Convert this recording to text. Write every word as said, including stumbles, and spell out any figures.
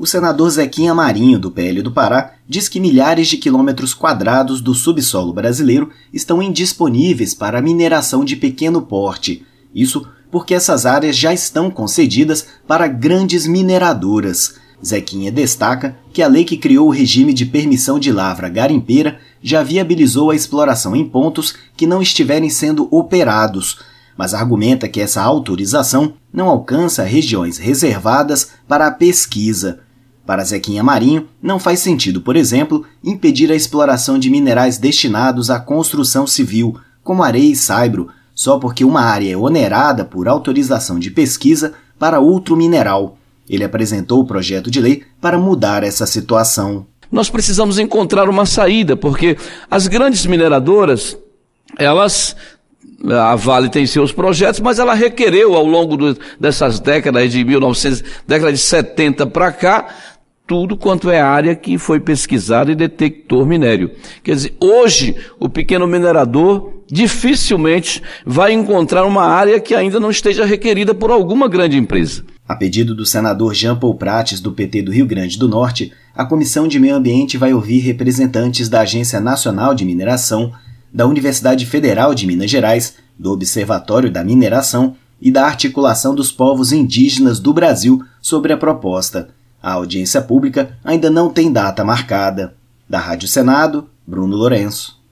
O senador Zequinha Marinho, do P L do Pará, diz que milhares de quilômetros quadrados do subsolo brasileiro estão indisponíveis para a mineração de pequeno porte. Isso porque essas áreas já estão concedidas para grandes mineradoras. Zequinha destaca que a lei que criou o regime de permissão de lavra garimpeira já viabilizou a exploração em pontos que não estiverem sendo operados, mas argumenta que essa autorização não alcança regiões reservadas para a pesquisa. Para Zequinha Marinho, não faz sentido, por exemplo, impedir a exploração de minerais destinados à construção civil, como areia e saibro, só porque uma área é onerada por autorização de pesquisa para outro mineral. Ele apresentou o projeto de lei para mudar essa situação. Nós precisamos encontrar uma saída, porque as grandes mineradoras, elas... A Vale tem seus projetos, mas ela requereu ao longo do, dessas décadas de mil e novecentos, década de setenta para cá, tudo quanto é área que foi pesquisada e detector minério. Quer dizer, hoje o pequeno minerador dificilmente vai encontrar uma área que ainda não esteja requerida por alguma grande empresa. A pedido do senador Jean Paul Prates, do P T do Rio Grande do Norte, a Comissão de Meio Ambiente vai ouvir representantes da Agência Nacional de Mineração, da Universidade Federal de Minas Gerais, do Observatório da Mineração e da Articulação dos Povos Indígenas do Brasil sobre a proposta. A audiência pública ainda não tem data marcada. Da Rádio Senado, Bruno Lourenço.